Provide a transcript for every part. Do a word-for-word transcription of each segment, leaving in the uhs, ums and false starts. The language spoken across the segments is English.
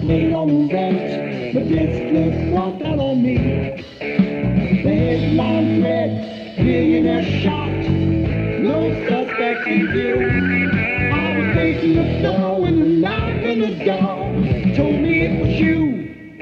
laid on the ranch, but this flip walked out on me. There's line red, millionaire shot, no suspect in view. I was facing the floor when the knock on the door told me it was you.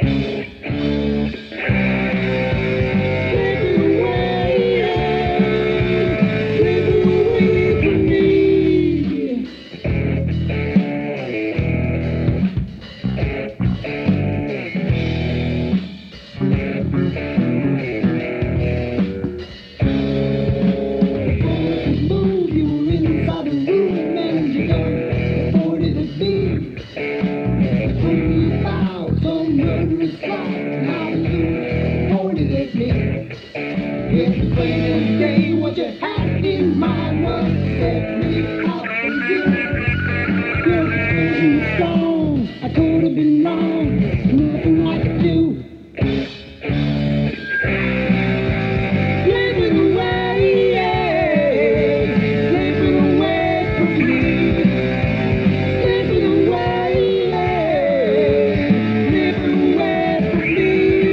If you play the game, what you had in mind was to set me up for you. You're strong, I could have been wrong, nothing I could do. Slipping away, yeah, slipping away from me. Slipping away, yeah, slipping away from me.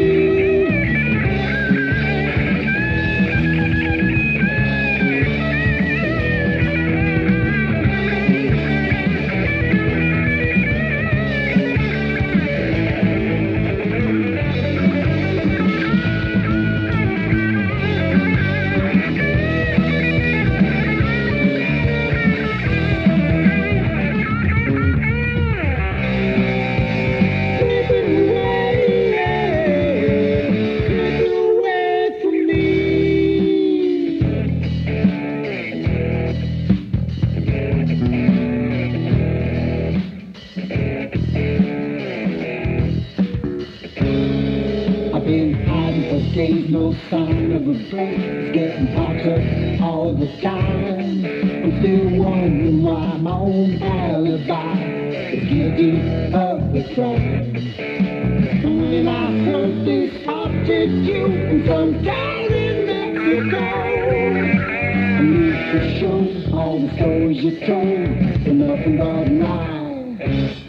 Been hiding for days, no sign of a break. It's getting hotter all the time. I'm still wondering why my own alibi is guilty of the crime. When I heard this spotted you in some town in Mexico, I knew for sure all the stories you told were nothing but lies.